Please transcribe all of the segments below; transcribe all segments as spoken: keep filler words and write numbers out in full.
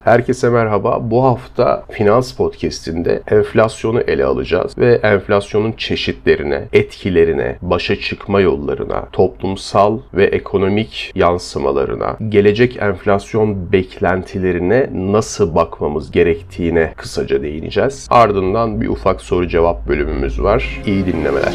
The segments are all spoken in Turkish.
Herkese merhaba. Bu hafta Finans Podcast'inde enflasyonu ele alacağız ve enflasyonun çeşitlerine, etkilerine, başa çıkma yollarına, toplumsal ve ekonomik yansımalarına, gelecek enflasyon beklentilerine nasıl bakmamız gerektiğine kısaca değineceğiz. Ardından bir ufak soru cevap bölümümüz var. İyi dinlemeler.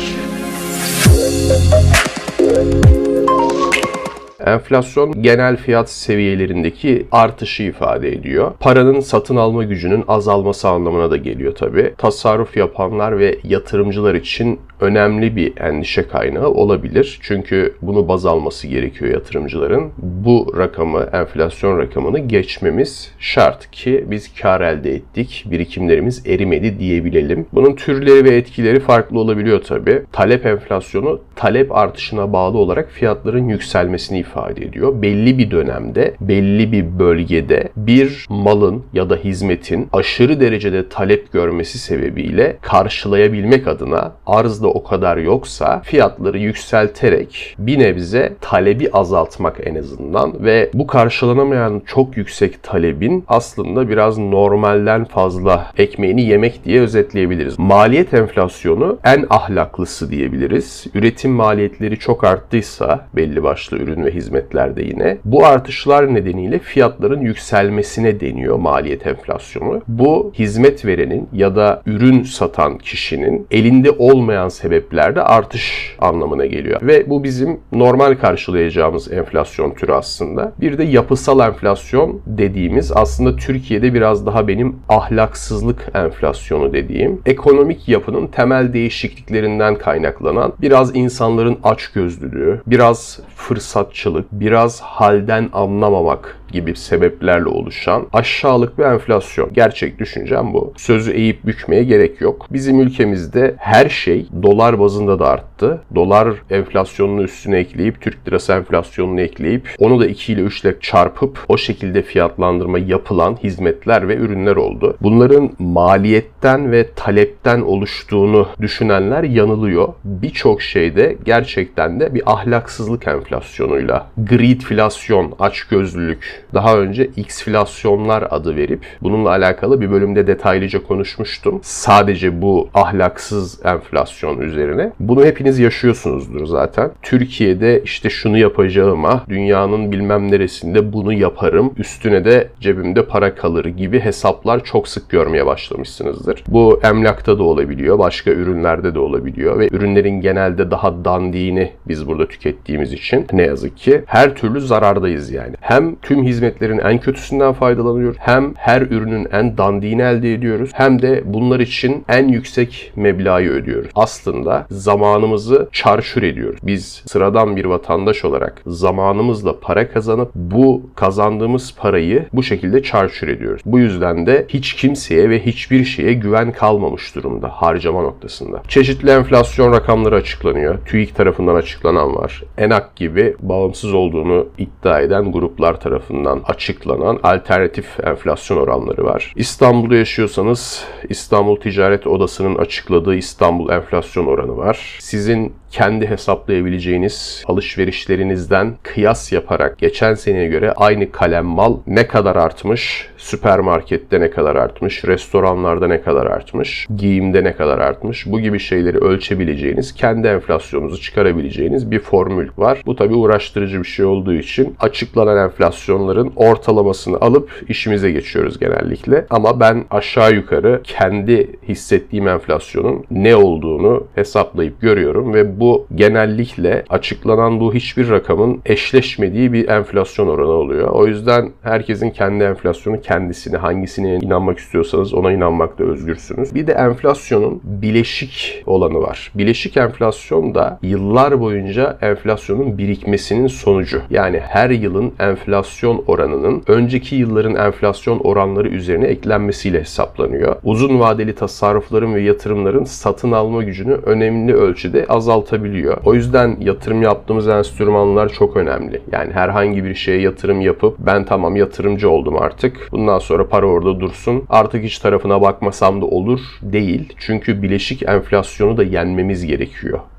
Enflasyon genel fiyat seviyelerindeki artışı ifade ediyor. Paranın satın alma gücünün azalması anlamına da geliyor tabii. Tasarruf yapanlar ve yatırımcılar için önemli bir endişe kaynağı olabilir. Çünkü bunu baz alması gerekiyor yatırımcıların. Bu rakamı, enflasyon rakamını geçmemiz şart ki biz kar elde ettik, birikimlerimiz erimedi diyebilelim. Bunun türleri ve etkileri farklı olabiliyor tabii. Talep enflasyonu, talep artışına bağlı olarak fiyatların yükselmesini ifade ediyor. Belli bir dönemde, belli bir bölgede bir malın ya da hizmetin aşırı derecede talep görmesi sebebiyle karşılayabilmek adına arzda o kadar yoksa fiyatları yükselterek bir nebze talebi azaltmak en azından ve bu karşılanamayan çok yüksek talebin aslında biraz normalden fazla ekmeğini yemek diye özetleyebiliriz. Maliyet enflasyonu en ahlaklısı diyebiliriz. Üretim maliyetleri çok arttıysa belli başlı ürün ve hizmetlerde yine bu artışlar nedeniyle fiyatların yükselmesine deniyor maliyet enflasyonu. Bu hizmet verenin ya da ürün satan kişinin elinde olmayan sebeplerde artış anlamına geliyor. Ve bu bizim normal karşılayacağımız enflasyon türü aslında. Bir de yapısal enflasyon dediğimiz aslında Türkiye'de biraz daha benim ahlaksızlık enflasyonu dediğim ekonomik yapının temel değişikliklerinden kaynaklanan biraz insanların açgözlülüğü, biraz fırsatçılık, biraz halden anlamamak gibi sebeplerle oluşan aşağılık bir enflasyon. Gerçek düşüncem bu. Sözü eğip bükmeye gerek yok. Bizim ülkemizde her şey dolar bazında da arttı. Dolar enflasyonunu üstüne ekleyip, Türk lirası enflasyonunu ekleyip, onu da iki ile üç ile çarpıp o şekilde fiyatlandırma yapılan hizmetler ve ürünler oldu. Bunların maliyetten ve talepten oluştuğunu düşünenler yanılıyor. Birçok şeyde gerçekten de bir ahlaksızlık enflasyonuyla, greedflasyon, açgözlülük, daha önce xflasyonlar adı verip bununla alakalı bir bölümde detaylıca konuşmuştum. Sadece bu ahlaksız enflasyon üzerine. Bunu hepiniz yaşıyorsunuzdur zaten. Türkiye'de işte şunu yapacağıma dünyanın bilmem neresinde bunu yaparım, üstüne de cebimde para kalır gibi hesaplar çok sık görmeye başlamışsınızdır. Bu emlakta da olabiliyor, başka ürünlerde de olabiliyor ve ürünlerin genelde daha dandiğini biz burada tükettiğimiz için ne yazık ki her türlü zarardayız yani. Hem tüm hizmetlerin en kötüsünden faydalanıyoruz, hem her ürünün en dandiğini elde ediyoruz, hem de bunlar için en yüksek meblağı ödüyoruz. Aslında zamanımızı çarçur ediyoruz. Biz sıradan bir vatandaş olarak zamanımızla para kazanıp bu kazandığımız parayı bu şekilde çarçur ediyoruz. Bu yüzden de hiç kimseye ve hiçbir şeye güven kalmamış durumda harcama noktasında. Çeşitli enflasyon rakamları açıklanıyor. TÜİK tarafından açıklanan var. ENAK gibi bağımsız olduğunu iddia eden gruplar tarafından açıklanan alternatif enflasyon oranları var. İstanbul'da yaşıyorsanız İstanbul Ticaret Odası'nın açıkladığı İstanbul enflasyon oranı var. Sizin kendi hesaplayabileceğiniz alışverişlerinizden kıyas yaparak geçen seneye göre aynı kalem mal ne kadar artmış, süpermarkette ne kadar artmış, restoranlarda ne kadar artmış, giyimde ne kadar artmış, bu gibi şeyleri ölçebileceğiniz, kendi enflasyonunuzu çıkarabileceğiniz bir formül var. Bu tabii uğraştırıcı bir şey olduğu için açıklanan enflasyonların ortalamasını alıp işimize geçiyoruz genellikle. Ama ben aşağı yukarı kendi hissettiğim enflasyonun ne olduğunu hesaplayıp görüyorum ve bu genellikle açıklanan bu hiçbir rakamın eşleşmediği bir enflasyon oranı oluyor. O yüzden herkesin kendi enflasyonu kendisine, hangisine inanmak istiyorsanız ona inanmakta özgürsünüz. Bir de enflasyonun bileşik olanı var. Bileşik enflasyon da yıllar boyunca enflasyonun birikmesinin sonucu. Yani her yılın enflasyon oranının önceki yılların enflasyon oranları üzerine eklenmesiyle hesaplanıyor. Uzun vadeli tasarrufların ve yatırımların satın alma gücünü önemli ölçüde azaltabiliyor. O yüzden yatırım yaptığımız enstrümanlar çok önemli. Yani herhangi bir şeye yatırım yapıp ben tamam yatırımcı oldum artık, bundan sonra para orada dursun, artık hiç tarafına bakmasam da olur değil. Çünkü bileşik enflasyonu da yenmemiz gerekiyor.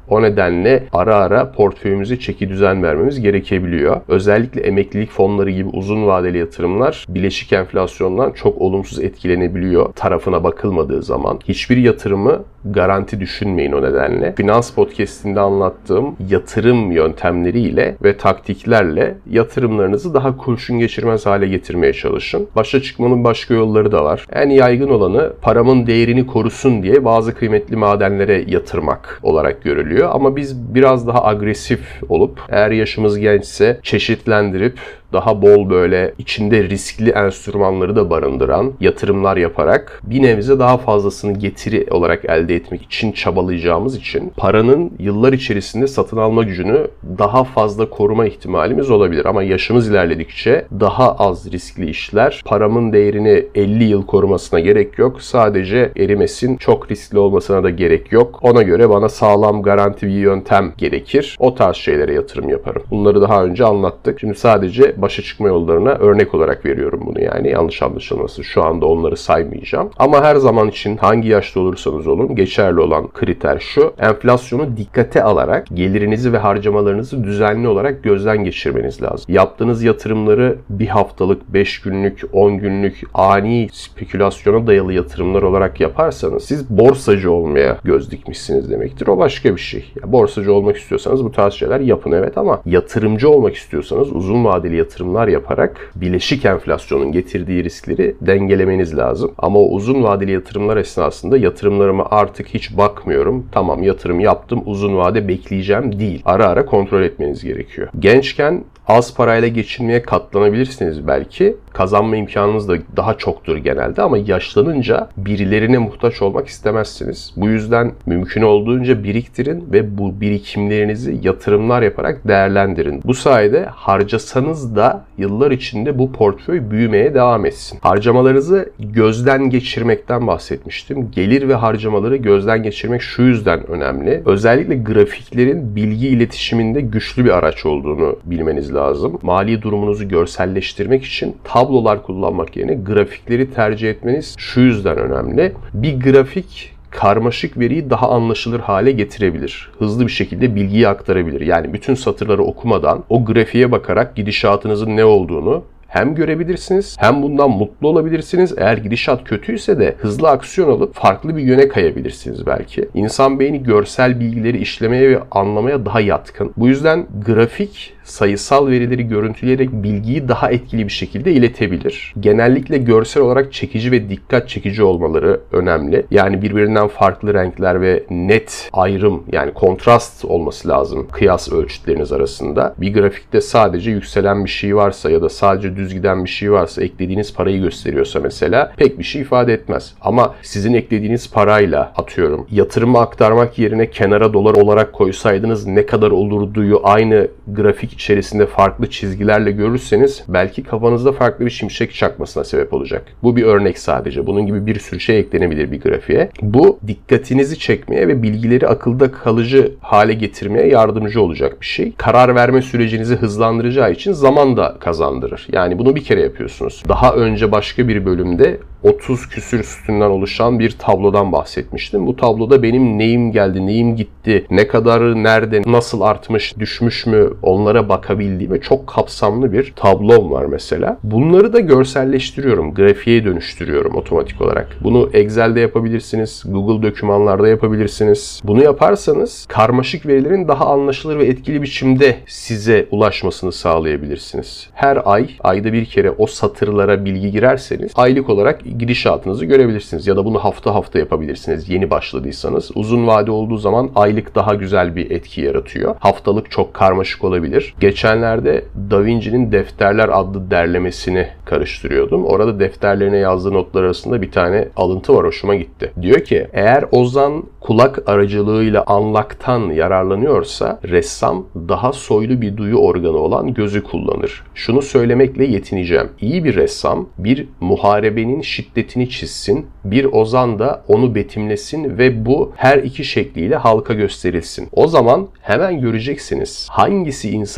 O nedenle ara ara portföyümüze çeki düzen vermemiz gerekebiliyor. Özellikle emeklilik fonları gibi uzun vadeli yatırımlar bileşik enflasyondan çok olumsuz etkilenebiliyor tarafına bakılmadığı zaman. Hiçbir yatırımı garanti düşünmeyin o nedenle. Finans Podcast'inde anlattığım yatırım yöntemleriyle ve taktiklerle yatırımlarınızı daha kurşun geçirmez hale getirmeye çalışın. Başa çıkmanın başka yolları da var. En yaygın olanı paramın değerini korusun diye bazı kıymetli madenlere yatırmak olarak görülüyor. Ama biz biraz daha agresif olup eğer yaşımız gençse çeşitlendirip daha bol böyle içinde riskli enstrümanları da barındıran yatırımlar yaparak bir nebze daha fazlasını getiri olarak elde etmek için çabalayacağımız için paranın yıllar içerisinde satın alma gücünü daha fazla koruma ihtimalimiz olabilir. Ama yaşımız ilerledikçe daha az riskli işler, paramın değerini elli yıl korumasına gerek yok. Sadece erimesin, çok riskli olmasına da gerek yok. Ona göre bana sağlam garanti bir yöntem gerekir. O tarz şeylere yatırım yaparım. Bunları daha önce anlattık. Şimdi sadece başa çıkma yollarına örnek olarak veriyorum bunu yani. Yanlış anlaşılması. Şu anda onları saymayacağım. Ama her zaman için hangi yaşta olursanız olun geçerli olan kriter şu. Enflasyonu dikkate alarak gelirinizi ve harcamalarınızı düzenli olarak gözden geçirmeniz lazım. Yaptığınız yatırımları bir haftalık, beş günlük, on günlük ani spekülasyona dayalı yatırımlar olarak yaparsanız siz borsacı olmaya göz dikmişsiniz demektir. O başka bir şey. Ya, borsacı olmak istiyorsanız bu tarz şeyler yapın evet ama yatırımcı olmak istiyorsanız uzun vadeli yatırımlar yaparak bileşik enflasyonun getirdiği riskleri dengelemeniz lazım. Ama o uzun vadeli yatırımlar esnasında yatırımlarıma artık hiç bakmıyorum. Tamam yatırım yaptım uzun vade bekleyeceğim değil. Ara ara kontrol etmeniz gerekiyor. Gençken az parayla geçinmeye katlanabilirsiniz belki. Kazanma imkanınız da daha çoktur genelde ama yaşlanınca birilerine muhtaç olmak istemezsiniz. Bu yüzden mümkün olduğunca biriktirin ve bu birikimlerinizi yatırımlar yaparak değerlendirin. Bu sayede harcasanız da yıllar içinde bu portföy büyümeye devam etsin. Harcamalarınızı gözden geçirmekten bahsetmiştim. Gelir ve harcamaları gözden geçirmek şu yüzden önemli. Özellikle grafiklerin bilgi iletişiminde güçlü bir araç olduğunu bilmeniz lazım. Mali durumunuzu görselleştirmek için tablolar kullanmak yerine grafikleri tercih etmeniz şu yüzden önemli. Bir grafik karmaşık veriyi daha anlaşılır hale getirebilir. Hızlı bir şekilde bilgiyi aktarabilir. Yani bütün satırları okumadan o grafiğe bakarak gidişatınızın ne olduğunu hem görebilirsiniz hem bundan mutlu olabilirsiniz. Eğer gidişat kötüyse de hızlı aksiyon alıp farklı bir yöne kayabilirsiniz belki. İnsan beyni görsel bilgileri işlemeye ve anlamaya daha yatkın. Bu yüzden grafik sayısal verileri görüntüleyerek bilgiyi daha etkili bir şekilde iletebilir. Genellikle görsel olarak çekici ve dikkat çekici olmaları önemli. Yani birbirinden farklı renkler ve net ayrım yani kontrast olması lazım kıyas ölçütleriniz arasında. Bir grafikte sadece yükselen bir şey varsa ya da sadece düz giden bir şey varsa eklediğiniz parayı gösteriyorsa mesela pek bir şey ifade etmez. Ama sizin eklediğiniz parayla atıyorum yatırıma aktarmak yerine kenara dolar olarak koysaydınız ne kadar olurduyu aynı grafik içerisinde farklı çizgilerle görürseniz belki kafanızda farklı bir şimşek çakmasına sebep olacak. Bu bir örnek sadece. Bunun gibi bir sürü şey eklenebilir bir grafiğe. Bu dikkatinizi çekmeye ve bilgileri akılda kalıcı hale getirmeye yardımcı olacak bir şey. Karar verme sürecinizi hızlandıracağı için zaman da kazandırır. Yani bunu bir kere yapıyorsunuz. Daha önce başka bir bölümde otuz küsür sütundan oluşan bir tablodan bahsetmiştim. Bu tabloda benim neyim geldi, neyim gitti, ne kadarı nerede, nasıl artmış, düşmüş mü onlara bakabildiğim ve çok kapsamlı bir tablom var mesela. Bunları da görselleştiriyorum, grafiğe dönüştürüyorum otomatik olarak. Bunu Excel'de yapabilirsiniz, Google dokümanlarda yapabilirsiniz. Bunu yaparsanız karmaşık verilerin daha anlaşılır ve etkili biçimde size ulaşmasını sağlayabilirsiniz. Her ay, ayda bir kere o satırlara bilgi girerseniz aylık olarak gidişatınızı görebilirsiniz. Ya da bunu hafta hafta yapabilirsiniz yeni başladıysanız. Uzun vade olduğu zaman aylık daha güzel bir etki yaratıyor. Haftalık çok karmaşık olabilir. Geçenlerde Da Vinci'nin Defterler adlı derlemesini karıştırıyordum. Orada defterlerine yazdığı notlar arasında bir tane alıntı var, hoşuma gitti. Diyor ki eğer ozan kulak aracılığıyla anlaktan yararlanıyorsa ressam daha soylu bir duyu organı olan gözü kullanır. Şunu söylemekle yetineceğim. İyi bir ressam bir muharebenin şiddetini çizsin, bir ozan da onu betimlesin ve bu her iki şekliyle halka gösterilsin. O zaman hemen göreceksiniz hangisi insan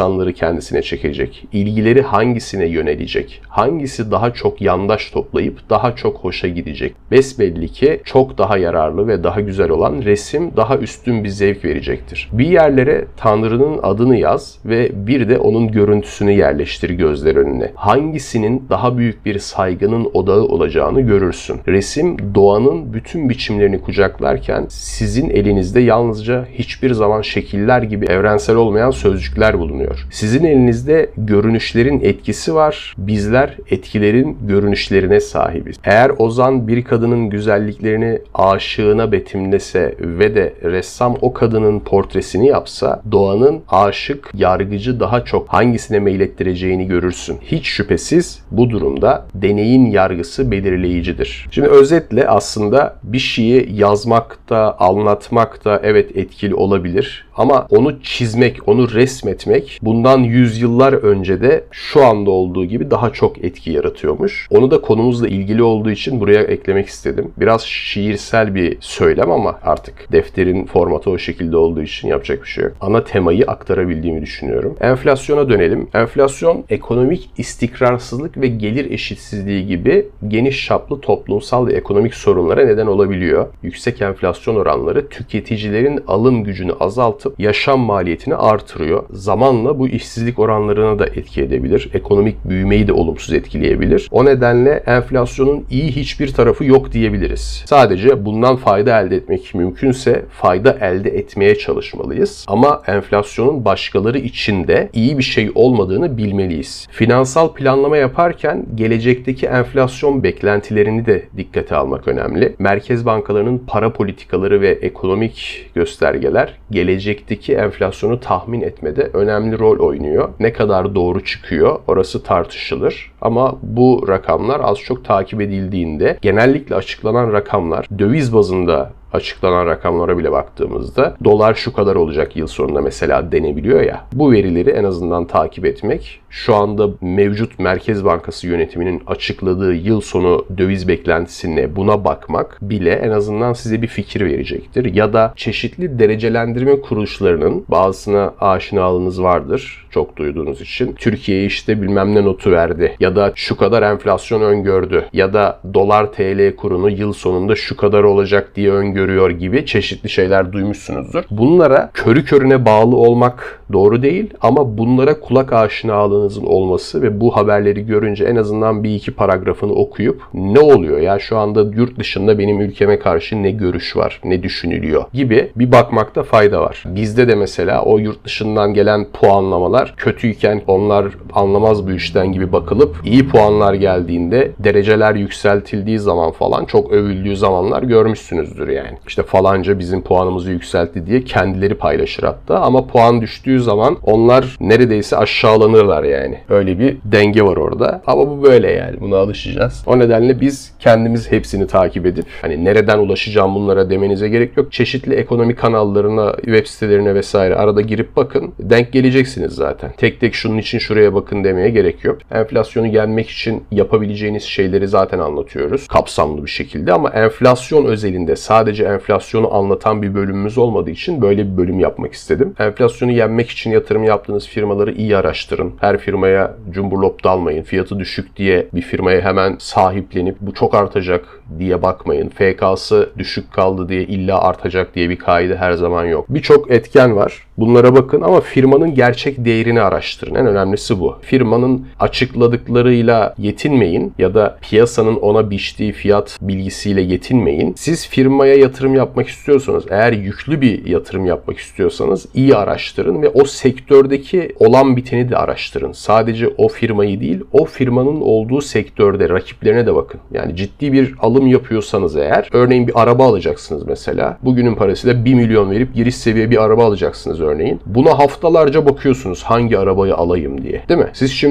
insanları kendisine çekecek? İlgileri hangisine yönelecek? Hangisi daha çok yandaş toplayıp daha çok hoşa gidecek? Besbelli ki çok daha yararlı ve daha güzel olan resim daha üstün bir zevk verecektir. Bir yerlere Tanrı'nın adını yaz ve bir de onun görüntüsünü yerleştir gözler önüne. Hangisinin daha büyük bir saygının odağı olacağını görürsün. Resim doğanın bütün biçimlerini kucaklarken sizin elinizde yalnızca hiçbir zaman şekiller gibi evrensel olmayan sözcükler bulunuyor. Sizin elinizde görünüşlerin etkisi var. Bizler etkilerin görünüşlerine sahibiz. Eğer ozan bir kadının güzelliklerini aşığına betimlese ve de ressam o kadının portresini yapsa, doğanın aşık, yargıcı daha çok hangisine meylettireceğini görürsün. Hiç şüphesiz bu durumda deneyin yargısı belirleyicidir. Şimdi özetle aslında bir şeyi yazmakta, anlatmakta evet etkili olabilir. Ama onu çizmek, onu resmetmek bundan yüzyıllar önce de şu anda olduğu gibi daha çok etki yaratıyormuş. Onu da konumuzla ilgili olduğu için buraya eklemek istedim. Biraz şiirsel bir söylem ama artık defterin formatı o şekilde olduğu için yapacak bir şey yok. Ana temayı aktarabildiğimi düşünüyorum. Enflasyona dönelim. Enflasyon, ekonomik istikrarsızlık ve gelir eşitsizliği gibi geniş çaplı toplumsal ve ekonomik sorunlara neden olabiliyor. Yüksek enflasyon oranları tüketicilerin alım gücünü azaltıp yaşam maliyetini artırıyor. Zamanla bu işsizlik oranlarına da etki edebilir. Ekonomik büyümeyi de olumsuz etkileyebilir. O nedenle enflasyonun iyi hiçbir tarafı yok diyebiliriz. Sadece bundan fayda elde etmek mümkünse fayda elde etmeye çalışmalıyız. Ama enflasyonun başkaları için de iyi bir şey olmadığını bilmeliyiz. Finansal planlama yaparken gelecekteki enflasyon beklentilerini de dikkate almak önemli. Merkez bankalarının para politikaları ve ekonomik göstergeler gelecekteki enflasyonu tahmin etmede önemli rol oynuyor. Ne kadar doğru çıkıyor orası tartışılır. Ama bu rakamlar az çok takip edildiğinde genellikle açıklanan rakamlar döviz bazında açıklanan rakamlara bile baktığımızda dolar şu kadar olacak yıl sonunda mesela denebiliyor ya. Bu verileri en azından takip etmek, şu anda mevcut Merkez Bankası yönetiminin açıkladığı yıl sonu döviz beklentisine buna bakmak bile en azından size bir fikir verecektir. Ya da çeşitli derecelendirme kuruluşlarının bazısına aşinalığınız vardır çok duyduğunuz için. Türkiye'ye işte bilmem ne notu verdi ya da şu kadar enflasyon öngördü ya da dolar T L kurunu yıl sonunda şu kadar olacak diye öngörüyor gibi çeşitli şeyler duymuşsunuzdur. Bunlara körü körüne bağlı olmak doğru değil ama bunlara kulak aşinalığınızın olması ve bu haberleri görünce en azından bir iki paragrafını okuyup ne oluyor ya şu anda yurt dışında benim ülkeme karşı ne görüş var, ne düşünülüyor gibi bir bakmakta fayda var. Bizde de mesela o yurt dışından gelen puanlamalar kötüyken onlar anlamaz bu işten gibi bakılıp iyi puanlar geldiğinde dereceler yükseltildiği zaman falan çok övüldüğü zamanlar görmüşsünüzdür yani. İşte falanca bizim puanımızı yükseltti diye kendileri paylaşır hatta ama puan düştüğü zaman onlar neredeyse aşağılanırlar yani. Öyle bir denge var orada. Ama bu böyle yani. Buna alışacağız. O nedenle biz kendimiz hepsini takip edip hani nereden ulaşacağım bunlara demenize gerek yok. Çeşitli ekonomi kanallarına, web sitelerine vesaire arada girip bakın. Denk geleceksiniz zaten. Tek tek şunun için şuraya bakın demeye gerek yok. Enflasyonu yenmek için yapabileceğiniz şeyleri zaten anlatıyoruz. Kapsamlı bir şekilde ama enflasyon özelinde sadece enflasyonu anlatan bir bölümümüz olmadığı için böyle bir bölüm yapmak istedim. Enflasyonu yenmek için yatırım yaptığınız firmaları iyi araştırın. Her firmaya cumburlop dalmayın. Fiyatı düşük diye bir firmaya hemen sahiplenip bu çok artacak diye bakmayın. F K'sı düşük kaldı diye illa artacak diye bir kaide her zaman yok. Birçok etken var. Bunlara bakın ama firmanın gerçek değerini araştırın. En önemlisi bu. Firmanın açıkladıklarıyla yetinmeyin ya da piyasanın ona biçtiği fiyat bilgisiyle yetinmeyin. Siz firmaya yatırım yapmak istiyorsanız, eğer yüklü bir yatırım yapmak istiyorsanız iyi araştırın ve o sektördeki olan biteni de araştırın. Sadece o firmayı değil, o firmanın olduğu sektörde rakiplerine de bakın. Yani ciddi bir alım yapıyorsanız eğer, örneğin bir araba alacaksınız mesela. Bugünün parasıyla bir milyon verip giriş seviye bir araba alacaksınız örneğin. Buna haftalarca bakıyorsunuz hangi arabayı alayım diye. Değil mi? Siz şimdi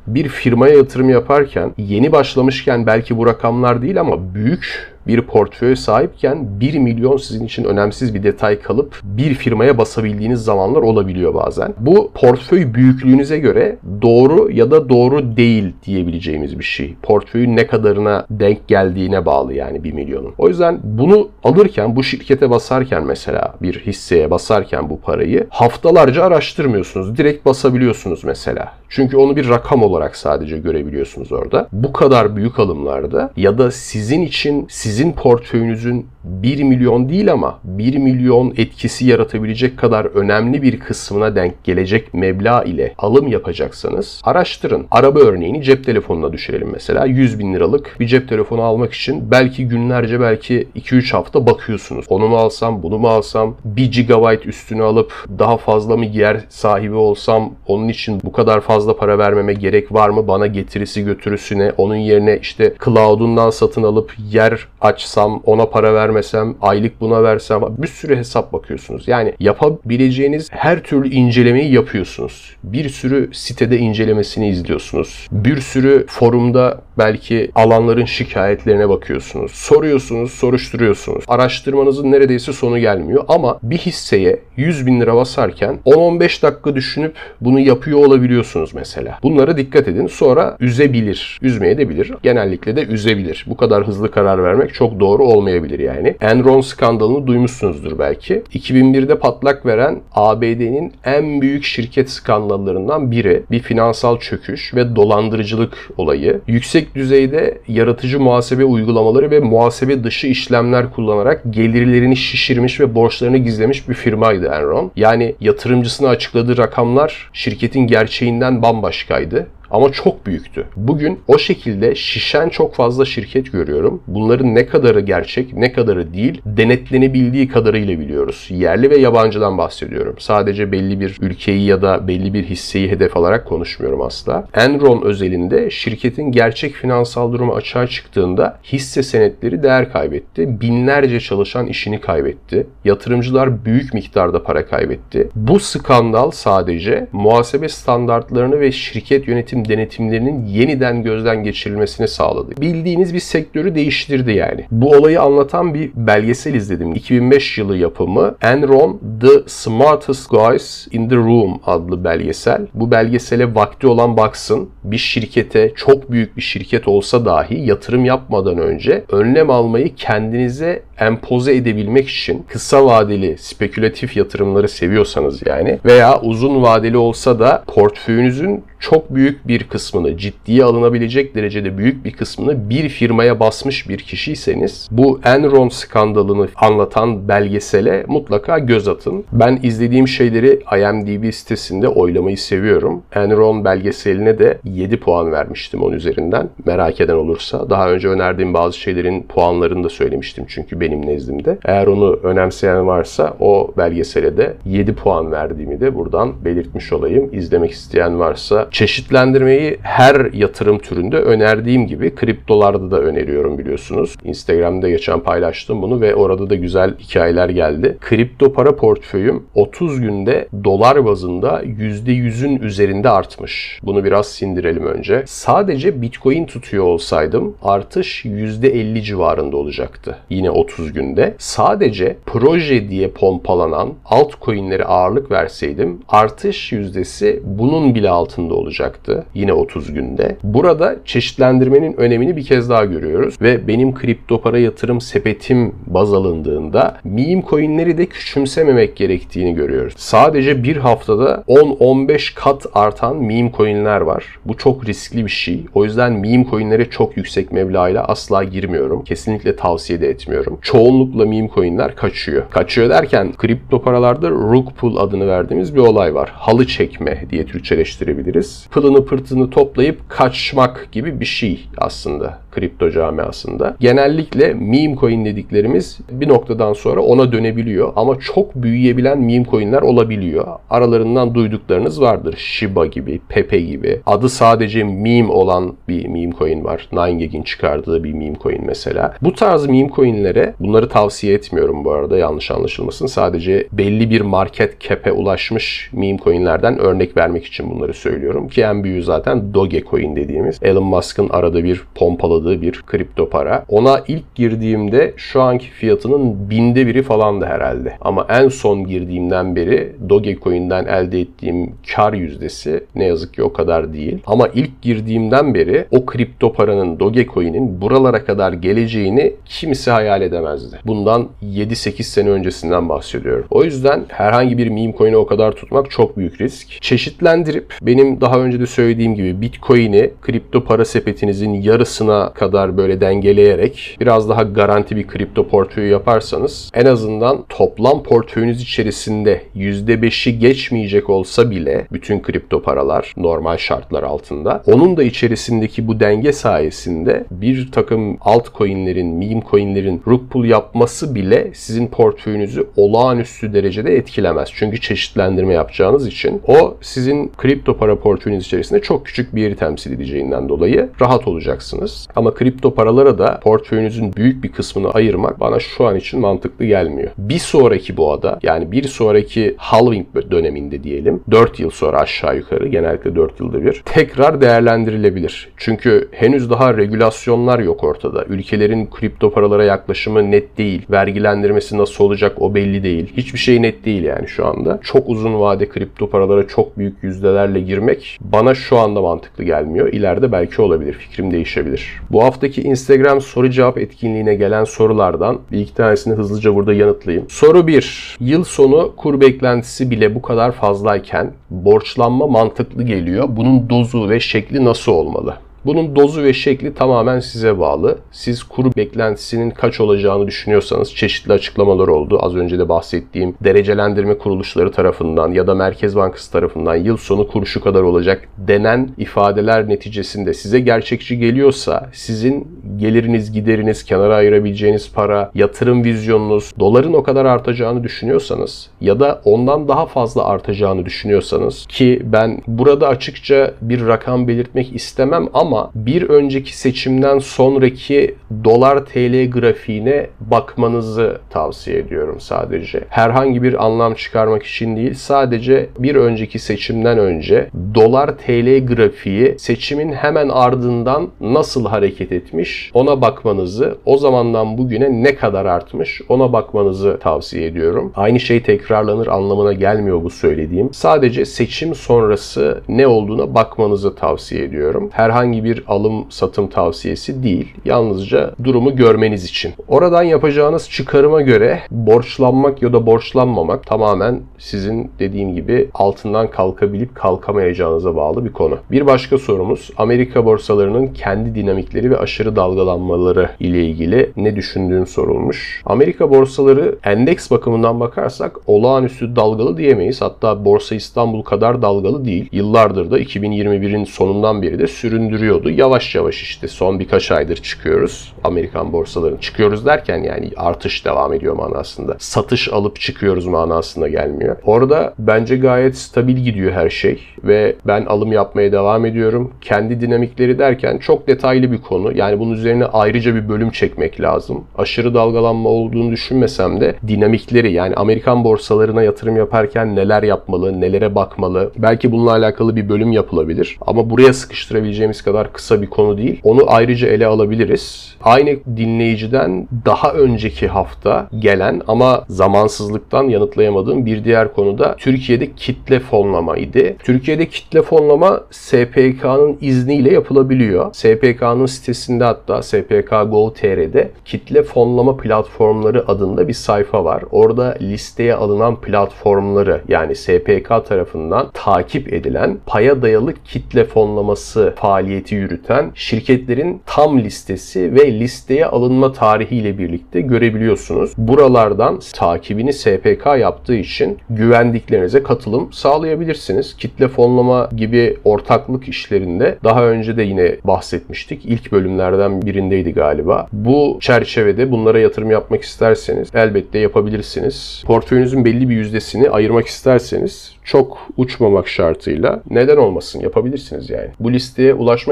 bir firmaya yatırım yaparken yeni başlamışken belki bu rakamlar değil ama büyük bir portföy sahipken bir milyon sizin için önemsiz bir detay kalıp bir firmaya basabildiğiniz zamanlar olabiliyor bazen. Bu portföy büyüklüğünüze göre doğru ya da doğru değil diyebileceğimiz bir şey. Portföyün ne kadarına denk geldiğine bağlı yani bir milyonun. O yüzden bunu alırken, bu şirkete basarken mesela bir hisseye basarken bu parayı haftalarca araştırmıyorsunuz. Direkt basabiliyorsunuz mesela. Çünkü onu bir rakam olarak sadece görebiliyorsunuz orada. Bu kadar büyük alımlarda ya da sizin için sizin portföyünüzün bir milyon değil ama bir milyon etkisi yaratabilecek kadar önemli bir kısmına denk gelecek meblağ ile alım yapacaksanız araştırın. Araba örneğini cep telefonuna düşürelim mesela. yüz bin liralık bir cep telefonu almak için belki günlerce, belki iki üç hafta bakıyorsunuz. Onu mu alsam, bunu mu alsam, bir gigabayt üstüne alıp daha fazla mı yer sahibi olsam, onun için bu kadar fazla para vermeme gerek var mı? Bana getirisi götürüsü ne? Onun yerine işte cloud'undan satın alıp yer açsam, ona para vermesem, aylık buna versem, bir sürü hesap bakıyorsunuz. Yani yapabileceğiniz her türlü incelemeyi yapıyorsunuz. Bir sürü sitede incelemesini izliyorsunuz. Bir sürü forumda belki alanların şikayetlerine bakıyorsunuz. Soruyorsunuz, soruşturuyorsunuz. Araştırmanızın neredeyse sonu gelmiyor ama bir hisseye yüz bin lira basarken on on beş dakika düşünüp bunu yapıyor olabiliyorsunuz mesela. Bunlara dikkat edin. Sonra üzebilir. Üzmeye de bilir. Genellikle de üzebilir. Bu kadar hızlı karar vermek çok doğru olmayabilir yani. Enron skandalını duymuşsunuzdur belki. iki bin birde patlak veren A B D'nin en büyük şirket skandallarından biri. Bir finansal çöküş ve dolandırıcılık olayı. Yüksek düzeyde yaratıcı muhasebe uygulamaları ve muhasebe dışı işlemler kullanarak gelirlerini şişirmiş ve borçlarını gizlemiş bir firmaydı Enron. Yani yatırımcısına açıkladığı rakamlar şirketin gerçeğinden bambaşkaydı. Ama çok büyüktü. Bugün o şekilde şişen çok fazla şirket görüyorum. Bunların ne kadarı gerçek, ne kadarı değil, denetlenebildiği kadarıyla biliyoruz. Yerli ve yabancıdan bahsediyorum. Sadece belli bir ülkeyi ya da belli bir hisseyi hedef alarak konuşmuyorum asla. Enron özelinde şirketin gerçek finansal durumu açığa çıktığında hisse senetleri değer kaybetti. Binlerce çalışan işini kaybetti. Yatırımcılar büyük miktarda para kaybetti. Bu skandal sadece muhasebe standartlarını ve şirket yönetim denetimlerinin yeniden gözden geçirilmesini sağladı. Bildiğiniz bir sektörü değiştirdi yani. Bu olayı anlatan bir belgesel izledim. iki bin beş yılı yapımı Enron The Smartest Guys in the Room adlı belgesel. Bu belgesele vakti olan baksın. Bir şirkete, çok büyük bir şirket olsa dahi yatırım yapmadan önce önlem almayı kendinize empoze edebilmek için kısa vadeli spekülatif yatırımları seviyorsanız yani veya uzun vadeli olsa da portföyünüzün çok büyük bir kısmını, ciddiye alınabilecek derecede büyük bir kısmını bir firmaya basmış bir kişiyseniz bu Enron skandalını anlatan belgesele mutlaka göz atın. Ben izlediğim şeyleri I M D B sitesinde oylamayı seviyorum. Enron belgeseline de yedi puan vermiştim on üzerinden. Merak eden olursa. Daha önce önerdiğim bazı şeylerin puanlarını da söylemiştim çünkü benim nezdimde. Eğer onu önemseyen varsa o belgesele de yedi puan verdiğimi de buradan belirtmiş olayım. İzlemek isteyen varsa çeşitlendirmeyi her yatırım türünde önerdiğim gibi kriptolarda da öneriyorum biliyorsunuz. Instagram'da geçen paylaştım bunu ve orada da güzel hikayeler geldi. Kripto para portföyüm otuz günde dolar bazında yüzde yüzün üzerinde artmış. Bunu biraz sindirelim önce. Sadece Bitcoin tutuyor olsaydım artış yüzde elli civarında olacaktı. Yine otuz günde. Sadece proje diye pompalanan altcoin'lere ağırlık verseydim artış yüzdesi bunun bile altında olacaktı. Yine otuz günde. Burada çeşitlendirmenin önemini bir kez daha görüyoruz ve benim kripto para yatırım sepetim baz alındığında meme coin'leri de küçümsememek gerektiğini görüyoruz. Sadece bir haftada on on beş kat artan meme coin'ler var. Bu çok riskli bir şey. O yüzden meme coin'lere çok yüksek meblağıyla asla girmiyorum. Kesinlikle tavsiye de etmiyorum. Çoğunlukla meme coin'ler kaçıyor. Kaçıyor derken kripto paralarda rug pull adını verdiğimiz bir olay var. Halı çekme diye Türkçeleştirebiliriz. Pılını pırtını toplayıp kaçmak gibi bir şey aslında kripto camiasında. Genellikle meme coin dediklerimiz bir noktadan sonra ona dönebiliyor ama çok büyüyebilen meme coin'ler olabiliyor. Aralarından duyduklarınız vardır. Shiba gibi, Pepe gibi. Adı sadece meme olan bir meme coin var. nine gag'in çıkardığı bir meme coin mesela. Bu tarz meme coin'lere, bunları tavsiye etmiyorum bu arada yanlış anlaşılmasın. Sadece belli bir market cap'e ulaşmış meme coin'lerden örnek vermek için bunları söylüyorum. bahsediyorum ki en büyüğü zaten Dogecoin dediğimiz Elon Musk'ın arada bir pompaladığı bir kripto para. Ona ilk girdiğimde şu anki fiyatının binde biri falandı herhalde. Ama en son girdiğimden beri Dogecoin'den elde ettiğim kar yüzdesi ne yazık ki o kadar değil. Ama ilk girdiğimden beri o kripto paranın, Dogecoin'in buralara kadar geleceğini kimse hayal edemezdi. Bundan yedi sekiz sene öncesinden bahsediyorum. O yüzden herhangi bir meme coin'i o kadar tutmak çok büyük risk. Çeşitlendirip benim daha önce de söylediğim gibi Bitcoin'i kripto para sepetinizin yarısına kadar böyle dengeleyerek biraz daha garanti bir kripto portföyü yaparsanız en azından toplam portföyünüz içerisinde yüzde beşi geçmeyecek olsa bile bütün kripto paralar normal şartlar altında onun da içerisindeki bu denge sayesinde bir takım altcoin'lerin, meme coin'lerin rug pull yapması bile sizin portföyünüzü olağanüstü derecede etkilemez. Çünkü çeşitlendirme yapacağınız için o sizin kripto para portföyünüz içerisinde çok küçük bir yeri temsil edeceğinden dolayı rahat olacaksınız. Ama kripto paralara da portföyünüzün büyük bir kısmını ayırmak bana şu an için mantıklı gelmiyor. Bir sonraki boğada, yani bir sonraki halving döneminde diyelim, dört yıl sonra aşağı yukarı, genellikle dört yılda bir tekrar değerlendirilebilir. Çünkü henüz daha regülasyonlar yok ortada. Ülkelerin kripto paralara yaklaşımı net değil. Vergilendirmesi nasıl olacak o belli değil. Hiçbir şey net değil yani şu anda. Çok uzun vade kripto paralara çok büyük yüzdelerle girmek bana şu anda mantıklı gelmiyor. İleride belki olabilir. Fikrim değişebilir. Bu haftaki Instagram soru cevap etkinliğine gelen sorulardan bir iki tanesini hızlıca burada yanıtlayayım. Soru bir. Yıl sonu kur beklentisi bile bu kadar fazlayken borçlanma mantıklı geliyor. Bunun dozu ve şekli nasıl olmalı? Bunun dozu ve şekli tamamen size bağlı. Siz kur beklentisinin kaç olacağını düşünüyorsanız çeşitli açıklamalar oldu. Az önce de bahsettiğim derecelendirme kuruluşları tarafından ya da Merkez Bankası tarafından yıl sonu kuru şu kadar olacak denen ifadeler neticesinde size gerçekçi geliyorsa, sizin geliriniz, gideriniz, kenara ayırabileceğiniz para, yatırım vizyonunuz, doların o kadar artacağını düşünüyorsanız ya da ondan daha fazla artacağını düşünüyorsanız, ki ben burada açıkça bir rakam belirtmek istemem ama bir önceki seçimden sonraki dolar T L grafiğine bakmanızı tavsiye ediyorum sadece. Herhangi bir anlam çıkarmak için değil, sadece bir önceki seçimden önce dolar T L grafiği seçimin hemen ardından nasıl hareket etmiş ona bakmanızı, o zamandan bugüne ne kadar artmış ona bakmanızı tavsiye ediyorum. Aynı şey tekrarlanır anlamına gelmiyor bu söylediğim. Sadece seçim sonrası ne olduğuna bakmanızı tavsiye ediyorum. Herhangi bir alım satım tavsiyesi değil. Yalnızca durumu görmeniz için. Oradan yapacağınız çıkarıma göre borçlanmak ya da borçlanmamak tamamen sizin dediğim gibi altından kalkabilip kalkamayacağınıza bağlı bir konu. Bir başka sorumuz, Amerika borsalarının kendi dinamikleri ve aşırı dalgalanmaları ile ilgili ne düşündüğün sorulmuş. Amerika borsaları endeks bakımından bakarsak olağanüstü dalgalı diyemeyiz. Hatta Borsa İstanbul kadar dalgalı değil. Yıllardır da iki bin yirmi birin sonundan beri de süründürüyordu. Yavaş yavaş işte son birkaç aydır çıkıyoruz. Amerikan borsalarının çıkıyoruz derken yani artış devam ediyor manasında. Satış alıp çıkıyoruz manasında gelmiyor. Orada bence gayet stabil gidiyor her şey ve ben alım yapmaya devam ediyorum. Kendi dinamikleri derken çok detaylı bir konu. Yani bunun üzerine ayrıca bir bölüm çekmek lazım. Aşırı dalgalanma olduğunu düşünmesem de dinamikleri, yani Amerikan borsalarına yatırım yaparken neler yapmalı, nelere bakmalı. Belki bununla alakalı bir bölüm yapılabilir. Ama buraya sıkıştırabileceğimiz kadar kısa bir konu değil. Onu ayrıca ele alabiliriz. Aynı dinleyiciden daha önceki hafta gelen ama zamansızlıktan yanıtlayamadığım bir diğer konu da Türkiye'de kitle fonlamaydı. Türkiye'de kitle fonlama S P K'nın izniyle yapılabiliyor. S P K'nın sitesinde, hatta S P K nokta gov nokta T R'de kitle fonlama platformları adında bir sayfa var. Orada listeye alınan platformları, yani S P K tarafından takip edilen paya dayalı kitle fonlaması faaliyeti yürüten şirketlerin tam listesi ve listeye alınma tarihiyle birlikte görebiliyorsunuz. Buralardan takibini S P K yaptığı için güvendiklerinize katılım sağlayabilirsiniz. Kitle fonlama gibi ortaklık işlerinde daha önce de yine bahsetmiştik. İlk bölümlerden birindeydi galiba. Bu çerçevede bunlara yatırım yapmak isterseniz elbette yapabilirsiniz. Portföyünüzün belli bir yüzdesini ayırmak isterseniz çok uçmamak şartıyla neden olmasın, yapabilirsiniz yani. Bu listeye ulaşmak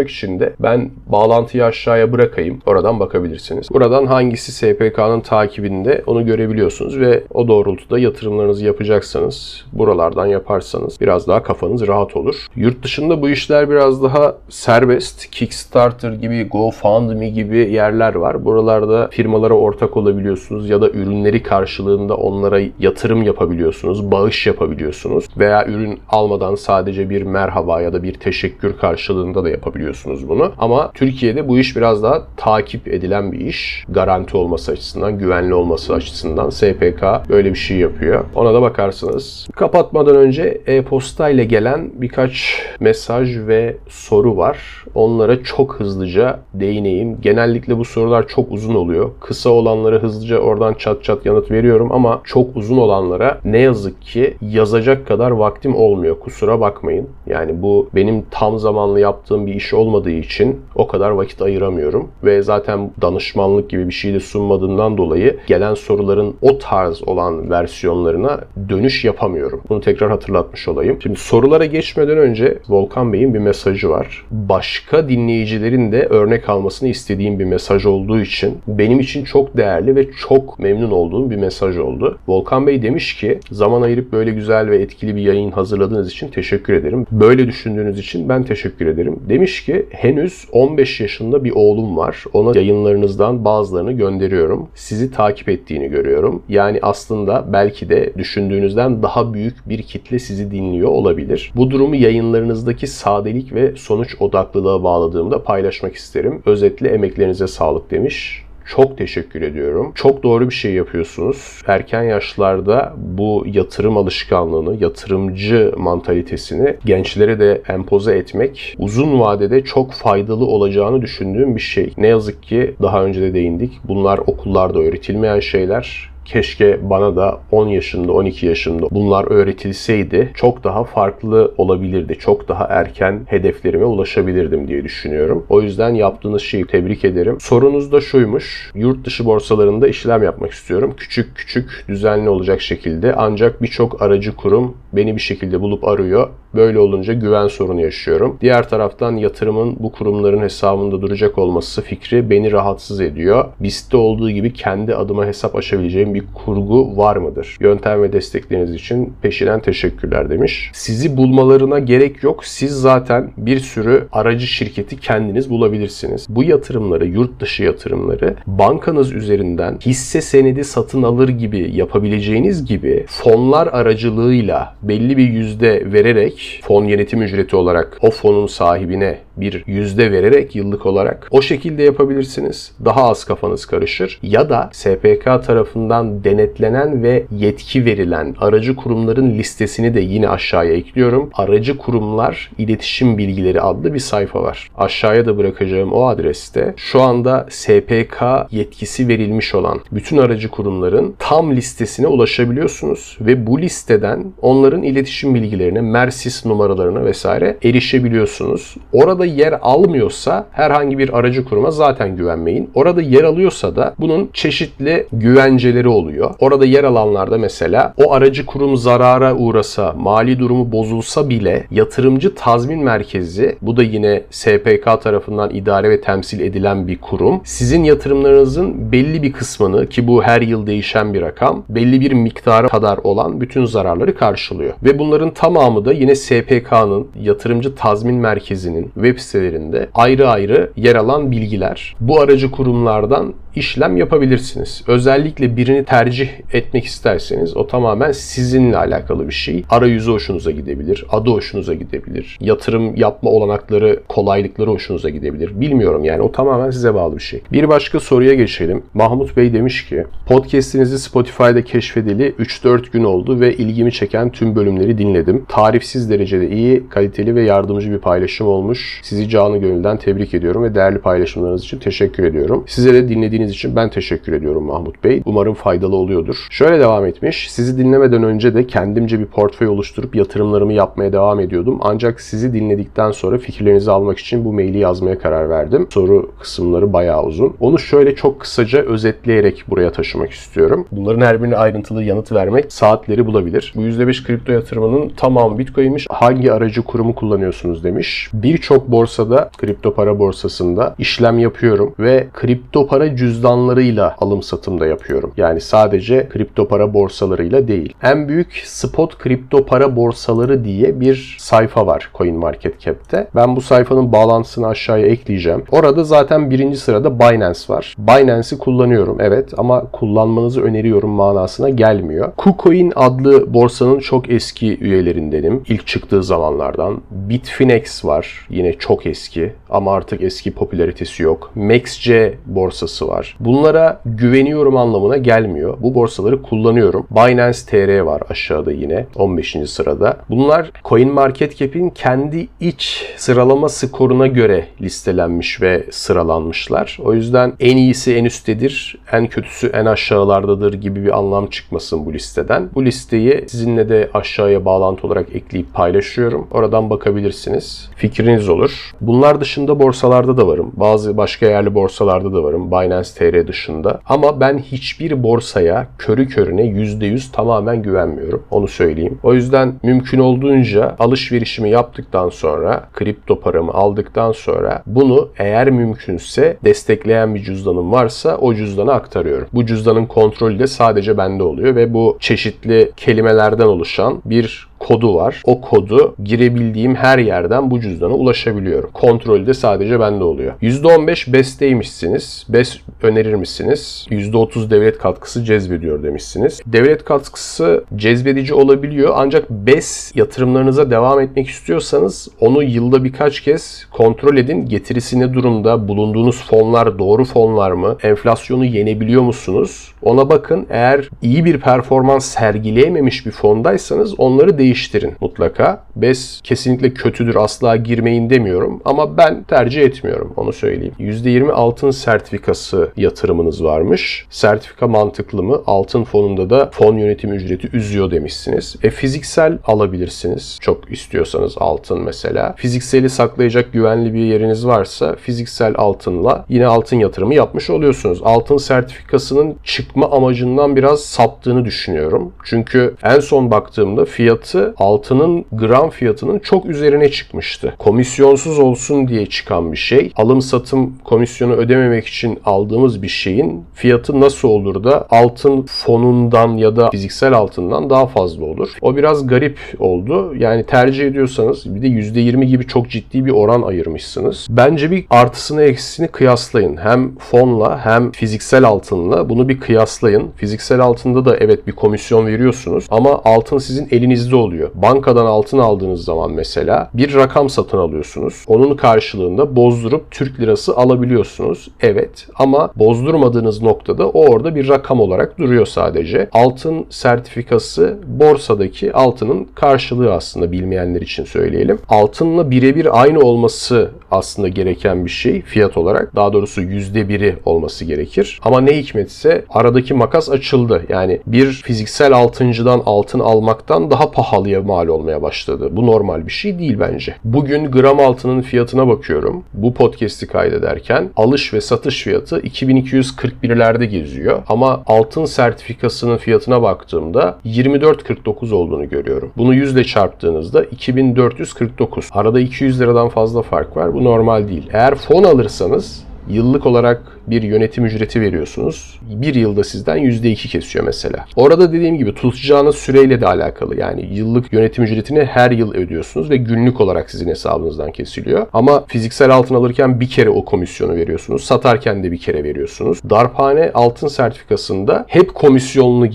ulaşmak için de ben bağlantıyı aşağıya bırakayım. Oradan bakabilirsiniz. Buradan hangisi S P K'nın takibinde onu görebiliyorsunuz ve o doğrultuda yatırımlarınızı yapacaksanız, buralardan yaparsanız biraz daha kafanız rahat olur. Yurt dışında bu işler biraz daha serbest. Kickstarter gibi, GoFundMe gibi yerler var. Buralarda firmalara ortak olabiliyorsunuz ya da ürünleri karşılığında onlara yatırım yapabiliyorsunuz, bağış yapabiliyorsunuz veya ürün almadan sadece bir merhaba ya da bir teşekkür karşılığında da yapabiliyorsunuz bunu. Ama Türkiye'de bu iş biraz daha takip edilen bir iş. Garanti olması açısından, güvenli olması açısından S P K böyle bir şey yapıyor. Ona da bakarsınız. Kapatmadan önce e-posta ile gelen birkaç mesaj ve soru var. Onlara çok hızlıca değineyim. Genellikle bu sorular çok uzun oluyor. Kısa olanlara hızlıca oradan çat çat yanıt veriyorum ama çok uzun olanlara ne yazık ki yazacak kadar vaktim olmuyor. Kusura bakmayın. Yani bu benim tam zamanlı yaptığım bir iş olmadığı için o kadar vakit ayıramıyorum. Ve zaten danışmanlık gibi bir şey de sunmadığından dolayı gelen soruların o tarz olan versiyonlarına dönüş yapamıyorum. Bunu tekrar hatırlatmış olayım. Şimdi sorulara geçmeden önce Volkan Bey'in bir mesajı var. Başka dinleyicilerin de örnek almasını istediğim bir mesaj olduğu için benim için çok değerli ve çok memnun olduğum bir mesaj oldu. Volkan Bey demiş ki, zaman ayırıp böyle güzel ve etkili bir yayın hazırladığınız için teşekkür ederim. Böyle düşündüğünüz için ben teşekkür ederim. Demiş ki, henüz on beş yaşında bir oğlum var. Ona yayınlarınızdan bazılarını gönderiyorum. Sizi takip ettiğini görüyorum. Yani aslında belki de düşündüğünüzden daha büyük bir kitle sizi dinliyor olabilir. Bu durumu yayınlarınızdaki sadelik ve sonuç odaklılığa bağladığımda paylaşmak isterim. Özetle emeklerinize sağlık demiş. Çok teşekkür ediyorum. Çok doğru bir şey yapıyorsunuz. Erken yaşlarda bu yatırım alışkanlığını, yatırımcı mantalitesini gençlere de empoze etmek uzun vadede çok faydalı olacağını düşündüğüm bir şey. Ne yazık ki daha önce de değindik. Bunlar okullarda öğretilmeyen şeyler. Keşke bana da on yaşında, on iki yaşında bunlar öğretilseydi çok daha farklı olabilirdi. Çok daha erken hedeflerime ulaşabilirdim diye düşünüyorum. O yüzden yaptığınız şeyi tebrik ederim. Sorunuz da şuymuş. Yurt dışı borsalarında işlem yapmak istiyorum. Küçük küçük düzenli olacak şekilde. Ancak birçok aracı kurum beni bir şekilde bulup arıyor. Böyle olunca güven sorunu yaşıyorum. Diğer taraftan yatırımın bu kurumların hesabında duracak olması fikri beni rahatsız ediyor. B I S T'te olduğu gibi kendi adıma hesap açabileceğim bir kurgu var mıdır? Yöntem ve destekleriniz için peşinen teşekkürler demiş. Sizi bulmalarına gerek yok. Siz zaten bir sürü aracı şirketi kendiniz bulabilirsiniz. Bu yatırımları, yurt dışı yatırımları bankanız üzerinden hisse senedi satın alır gibi yapabileceğiniz gibi fonlar aracılığıyla belli bir yüzde vererek, fon yönetim ücreti olarak o fonun sahibine bir yüzde vererek yıllık olarak o şekilde yapabilirsiniz. Daha az kafanız karışır. Ya da S P K tarafından denetlenen ve yetki verilen aracı kurumların listesini de yine aşağıya ekliyorum. Aracı kurumlar iletişim bilgileri adlı bir sayfa var. Aşağıya da bırakacağım o adreste şu anda S P K yetkisi verilmiş olan bütün aracı kurumların tam listesine ulaşabiliyorsunuz ve bu listeden onların iletişim bilgilerine, Mersis numaralarına vesaire erişebiliyorsunuz. Orada yer almıyorsa herhangi bir aracı kuruma zaten güvenmeyin. Orada yer alıyorsa da bunun çeşitli güvenceleri oluyor. Orada yer alanlarda mesela o aracı kurum zarara uğrasa, mali durumu bozulsa bile yatırımcı tazmin merkezi, bu da yine S P K tarafından idare ve temsil edilen bir kurum, sizin yatırımlarınızın belli bir kısmını, ki bu her yıl değişen bir rakam, belli bir miktara kadar olan bütün zararları karşılıyor. Ve bunların tamamı da yine S P K'nın yatırımcı tazmin merkezinin web sitelerinde ayrı ayrı yer alan bilgiler. Bu aracı kurumlardan işlem yapabilirsiniz. Özellikle birini tercih etmek isterseniz o tamamen sizinle alakalı bir şey. Arayüzü hoşunuza gidebilir, adı hoşunuza gidebilir, yatırım yapma olanakları, kolaylıkları hoşunuza gidebilir. Bilmiyorum yani, o tamamen size bağlı bir şey. Bir başka soruya geçelim. Mahmut Bey demiş ki, podcast'inizi Spotify'da keşfedeli üç dört gün oldu ve ilgimi çeken tüm bölümleri dinledim. Tarifsiz derecede iyi, kaliteli ve yardımcı bir paylaşım olmuş. Sizi canı gönülden tebrik ediyorum ve değerli paylaşımlarınız için teşekkür ediyorum. Size de dinlediğiniz dinlediğiniz için ben teşekkür ediyorum Mahmut Bey. Umarım faydalı oluyordur. Şöyle devam etmiş. Sizi dinlemeden önce de kendimce bir portföy oluşturup yatırımlarımı yapmaya devam ediyordum. Ancak sizi dinledikten sonra fikirlerinizi almak için bu maili yazmaya karar verdim. Soru kısımları bayağı uzun. Onu şöyle çok kısaca özetleyerek buraya taşımak istiyorum. Bunların her birine ayrıntılı yanıt vermek saatleri bulabilir. Bu yüzde beş kripto yatırımının tamamı Bitcoin'miş. Hangi aracı kurumu kullanıyorsunuz demiş. Birçok borsada, kripto para borsasında işlem yapıyorum ve kripto para cüzdanlarıyla alım satım da yapıyorum. Yani sadece kripto para borsalarıyla değil. En büyük spot kripto para borsaları diye bir sayfa var CoinMarketCap'te. Ben bu sayfanın bağlantısını aşağıya ekleyeceğim. Orada zaten birinci sırada Binance var. Binance'i kullanıyorum evet ama kullanmanızı öneriyorum manasına gelmiyor. KuCoin adlı borsanın çok eski üyelerindenim. İlk çıktığı zamanlardan. Bitfinex var. Yine çok eski ama artık eski popülaritesi yok. MaxC borsası var. Bunlara güveniyorum anlamına gelmiyor. Bu borsaları kullanıyorum. Binance T R var aşağıda yine on beşinci sırada. Bunlar CoinMarketCap'in kendi iç sıralama skoruna göre listelenmiş ve sıralanmışlar. O yüzden en iyisi en üsttedir, en kötüsü en aşağılardadır gibi bir anlam çıkmasın bu listeden. Bu listeyi sizinle de aşağıya bağlantı olarak ekleyip paylaşıyorum. Oradan bakabilirsiniz. Fikriniz olur. Bunlar dışında borsalarda da varım. Bazı başka yerli borsalarda da varım. Binance T R dışında. Ama ben hiçbir borsaya körü körüne yüzde yüz tamamen güvenmiyorum. Onu söyleyeyim. O yüzden mümkün olduğunca alışverişimi yaptıktan sonra, kripto paramı aldıktan sonra bunu eğer mümkünse destekleyen bir cüzdanım varsa o cüzdana aktarıyorum. Bu cüzdanın kontrolü de sadece bende oluyor ve bu çeşitli kelimelerden oluşan bir kodu var. O kodu girebildiğim her yerden bu cüzdana ulaşabiliyorum. Kontrolü de sadece bende oluyor. yüzde on beş B E S'teymişsiniz. B E S önerir misiniz? yüzde otuz devlet katkısı cezbediyor demişsiniz. Devlet katkısı cezbedici olabiliyor ancak B E S yatırımlarınıza devam etmek istiyorsanız onu yılda birkaç kez kontrol edin. Getirisi ne durumda? Bulunduğunuz fonlar doğru fonlar mı? Enflasyonu yenebiliyor musunuz? Ona bakın. Eğer iyi bir performans sergileyememiş bir fondaysanız onları değiştirin. değiştirin mutlaka. B E S kesinlikle kötüdür, asla girmeyin demiyorum ama ben tercih etmiyorum, onu söyleyeyim. yüzde yirmi altın sertifikası yatırımınız varmış. Sertifika mantıklı mı? Altın fonunda da fon yönetimi ücreti üzüyor demişsiniz. E fiziksel alabilirsiniz. Çok istiyorsanız altın mesela. Fizikseli saklayacak güvenli bir yeriniz varsa fiziksel altınla yine altın yatırımı yapmış oluyorsunuz. Altın sertifikasının çıkma amacından biraz saptığını düşünüyorum. Çünkü en son baktığımda fiyatı altının gram fiyatının çok üzerine çıkmıştı. Komisyonsuz olsun diye çıkan bir şey. Alım satım komisyonu ödememek için aldığımız bir şeyin fiyatı nasıl olur da altın fonundan ya da fiziksel altından daha fazla olur. O biraz garip oldu. Yani tercih ediyorsanız bir de yüzde yirmi gibi çok ciddi bir oran ayırmışsınız. Bence bir artısını eksisini kıyaslayın. Hem fonla hem fiziksel altınla bunu bir kıyaslayın. Fiziksel altında da evet bir komisyon veriyorsunuz ama altın sizin elinizde oluyor. Bankadan altın aldığınız zaman mesela bir rakam satın alıyorsunuz. Onun karşılığında bozdurup Türk lirası alabiliyorsunuz. Evet ama bozdurmadığınız noktada o orada bir rakam olarak duruyor sadece. Altın sertifikası borsadaki altının karşılığı aslında, bilmeyenler için söyleyelim. Altınla birebir aynı olması aslında gereken bir şey fiyat olarak. Daha doğrusu yüzde biri olması gerekir. Ama ne hikmetse aradaki makas açıldı. Yani bir fiziksel altıncıdan altın almaktan daha pahalıya mal olmaya başladı. Bu normal bir şey değil bence. Bugün gram altının fiyatına bakıyorum. Bu podcast'i kaydederken alış ve satış fiyatı iki bin iki yüz kırk birlerde geziyor. Ama altın sertifikasının fiyatına baktığımda yirmi dört kırk dokuz olduğunu görüyorum. Bunu yüzle çarptığınızda iki bin dört yüz kırk dokuz. Arada iki yüz liradan fazla fark var. Bu normal değil. Eğer fon alırsanız yıllık olarak bir yönetim ücreti veriyorsunuz. Bir yılda sizden yüzde iki kesiyor mesela. Orada dediğim gibi tutacağınız süreyle de alakalı. Yani yıllık yönetim ücretini her yıl ödüyorsunuz ve günlük olarak sizin hesabınızdan kesiliyor. Ama fiziksel altın alırken bir kere o komisyonu veriyorsunuz. Satarken de bir kere veriyorsunuz. Darphane altın sertifikasında hep komisyonlu gibi.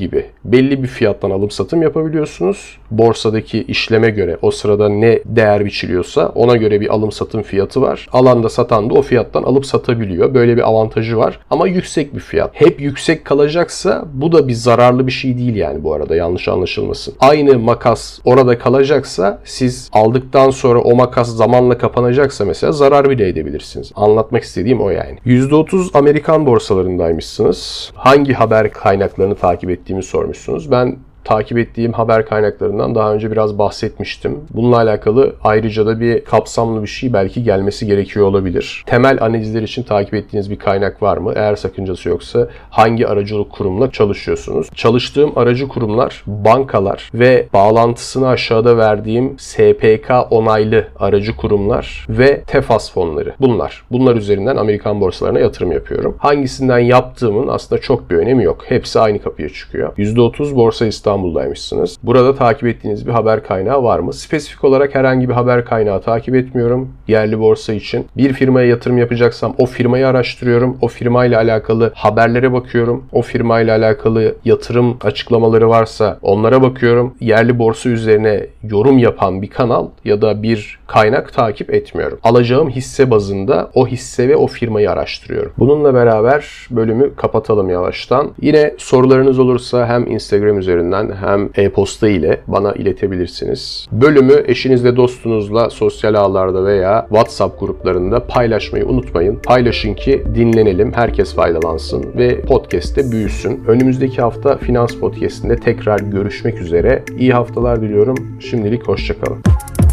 belli bir fiyattan alım satım yapabiliyorsunuz. Borsadaki işleme göre o sırada ne değer biçiliyorsa ona göre bir alım satım fiyatı var. Alan da satan da o fiyattan alıp satabiliyor. Böyle bir avantajı var ama yüksek bir fiyat. Hep yüksek kalacaksa bu da bir zararlı bir şey değil yani bu arada, yanlış anlaşılmasın. Aynı makas orada kalacaksa siz aldıktan sonra o makas zamanla kapanacaksa mesela zarar bile edebilirsiniz. Anlatmak istediğim o yani. yüzde otuz Amerikan borsalarındaymışsınız. Hangi haber kaynaklarını takip ettiğimi sormuşsunuz. Ben takip ettiğim haber kaynaklarından daha önce biraz bahsetmiştim. Bununla alakalı ayrıca da bir kapsamlı bir şey belki gelmesi gerekiyor olabilir. Temel analizler için takip ettiğiniz bir kaynak var mı? Eğer sakıncası yoksa hangi aracılık kurumla çalışıyorsunuz? Çalıştığım aracı kurumlar, bankalar ve bağlantısını aşağıda verdiğim S P K onaylı aracı kurumlar ve Tefas fonları. Bunlar. Bunlar üzerinden Amerikan borsalarına yatırım yapıyorum. Hangisinden yaptığımın aslında çok bir önemi yok. Hepsi aynı kapıya çıkıyor. yüzde otuz Borsa İstanbul İstanbul'daymışsınız. Burada takip ettiğiniz bir haber kaynağı var mı? Spesifik olarak herhangi bir haber kaynağı takip etmiyorum. Yerli borsa için. Bir firmaya yatırım yapacaksam o firmayı araştırıyorum. O firmayla alakalı haberlere bakıyorum. O firmayla alakalı yatırım açıklamaları varsa onlara bakıyorum. Yerli borsa üzerine yorum yapan bir kanal ya da bir kaynak takip etmiyorum. Alacağım hisse bazında o hisse ve o firmayı araştırıyorum. Bununla beraber bölümü kapatalım yavaştan. Yine sorularınız olursa hem Instagram üzerinden hem e-posta ile bana iletebilirsiniz. Bölümü eşinizle, dostunuzla sosyal ağlarda veya WhatsApp gruplarında paylaşmayı unutmayın. Paylaşın ki dinlenelim, herkes faydalansın ve podcast'te büyüsün. Önümüzdeki hafta Finans Podcast'inde tekrar görüşmek üzere. İyi haftalar diliyorum. Şimdilik hoşça kalın.